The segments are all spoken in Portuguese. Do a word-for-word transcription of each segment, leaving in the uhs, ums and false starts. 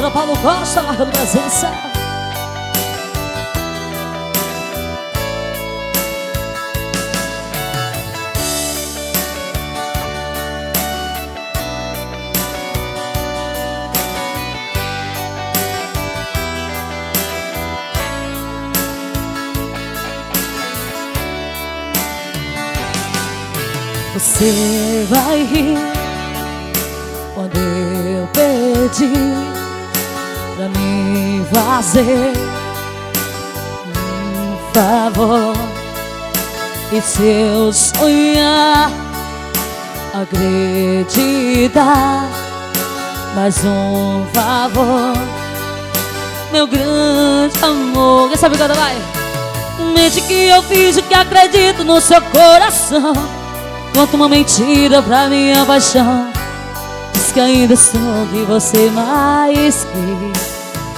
Dona Paulo Costa, marcando presença. Você vai rir quando eu pedir pra me fazer um favor. E se eu sonhar, acreditar, mais um favor, meu grande amor. Quem sabe quando vai? Mente que eu fiz o que acredito no seu coração. Conta uma mentira pra minha paixão. Diz que ainda sou o que você mais quis.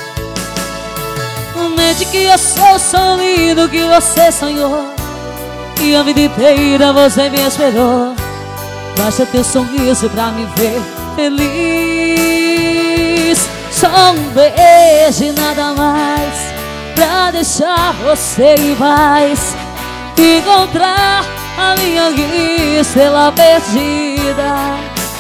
Mente que eu sou o sonho que você sonhou, e a vida inteira você me esperou. Basta teu sorriso pra me ver feliz. Só um beijo e nada mais, pra deixar você em paz. Encontrar a minha estrela perdida.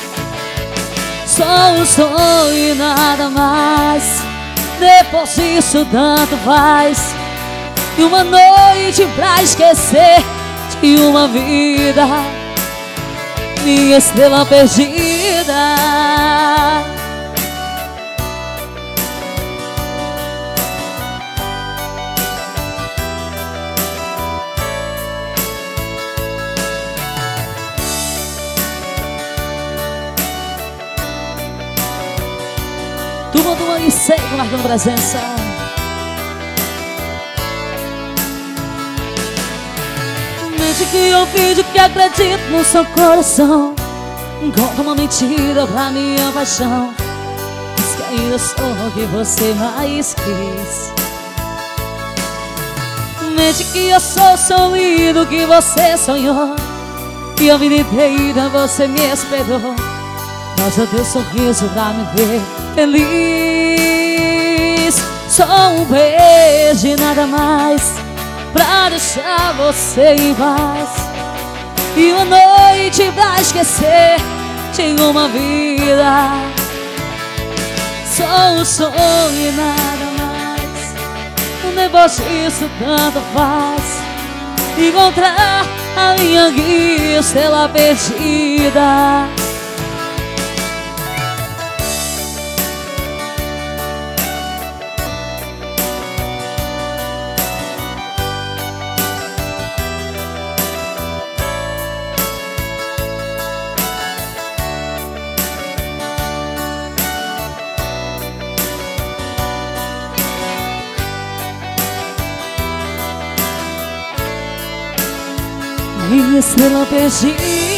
Só um sonho e nada mais. Depois disso tanto faz. E uma noite pra esquecer de uma vida, minha estrela perdida. Turma do Mangue Seco, marcando presença. Mente que eu fiz o que acredito no seu coração. Conta uma mentira pra minha paixão. Diz que ainda sou o que você mais quis. Mente que eu sou o sonho que você sonhou, e a vida inteira você me esperou. Basta teu sorriso pra me ver feliz. Só um beijo e nada mais, pra deixar você em paz. E uma noite pra esquecer de uma vida. Só um sonho e nada mais. Depois disso tanto faz. Encontrar a minha estrela perdida. Minha estrela perdida.